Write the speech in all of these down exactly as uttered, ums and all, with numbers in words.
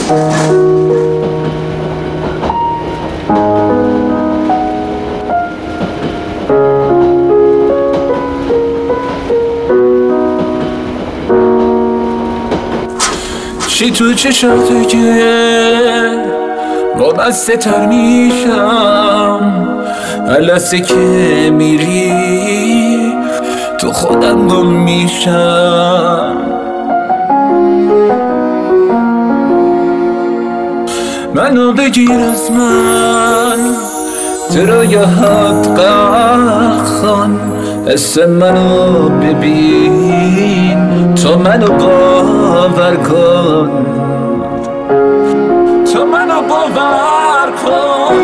چی تو چشاته که وابسته تر میشم هر لحظه که میری تو خودم گم میشم. منو بگیر از من درایت قخان حس منو ببین تو منو باور کن تو منو باور کن.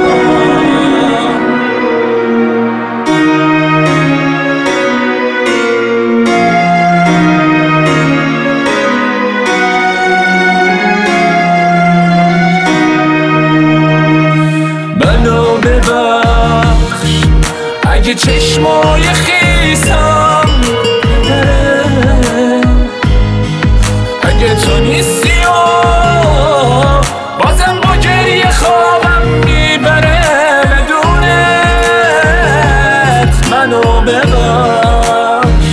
منو ببخش اگه چشمای خیسم اگه تو نیستی و بازم با گریه خوابم میبره بدونت. منو ببخش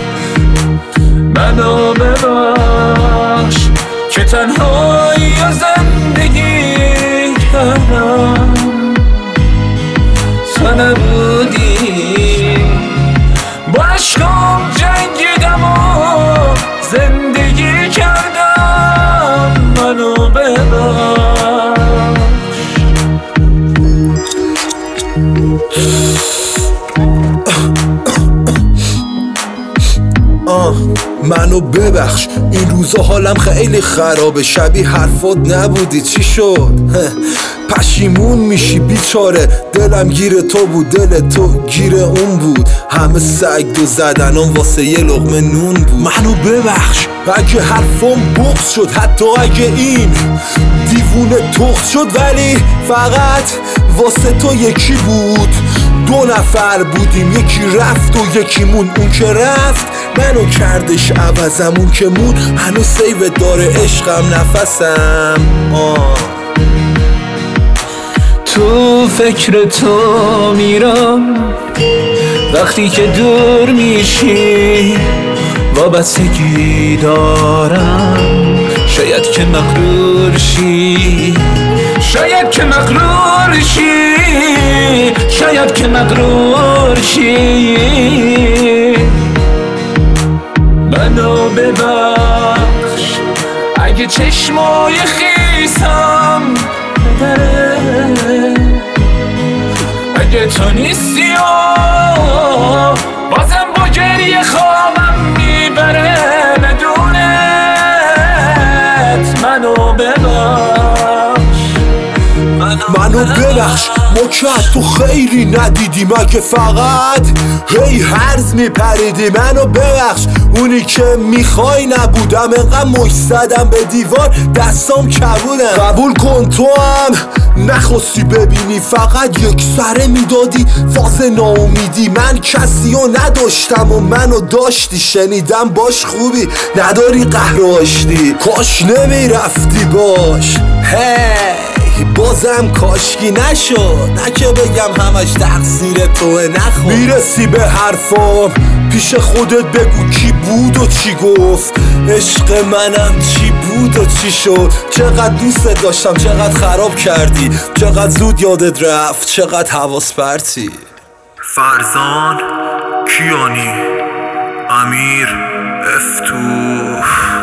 منو ببخش که تنهایی و زندگی کردم تو نبودی با عشقم جنگیدم و زندگی کردم. منو ببخش آه منو ببخش این روزا حالم خیلی خرابه شبیه حرفات نبودی چی شد؟ پشیمون میشی بیچاره دلم گیر تو بود دل تو گیر اون بود همه سگ دو زدنم واسه یه لقمه نون بود. منو ببخش اگه حرفم بغض شد حتی اگه این دیوونه تخت شد ولی فقط واسه تو یکی بود. دو نفر بودیم یکی رفت و یکی مون اون که رفت منو کردش عوضم اون که مون هنوز سیو داره عشقم نفسم. آه تو فکر تو میرم وقتی که دور میشی وابستگی دارم شاید که مغرور شی شاید که مغرور شی شاید که مغرور شی. منو ببخش اگه چشمای خیسم اگه تو نیستی و بازم با گریه خوابم میبره بدونت. منو ببخش منو ببخش ما که تو خیلی ندیدیم اگه فقط هی هرز میپریدی. منو ببخش اونی که میخوای نبودم انقدر مش زدم به دیوار دستام کبودم. قبول کن تو هم نخواستی ببینی فقط یک سره میدادی فاز ناامیدی. من کسی رو نداشتم و منو داشتی شنیدم باش خوبی نداری قهر و آشتی کاش نمیرفتی باش هی بازم کاشکی نشد نه که بگم همش تقصیر توه نخور. میرسی به حرفام پیش خودت بگو کی بود و چی گفت عشق منم چی بود و چی شد. چقدر دوست داشتم چقدر خراب کردی چقدر زود یادت رفت چقدر حواس پرتی. فرزان کیانی امیر افتوح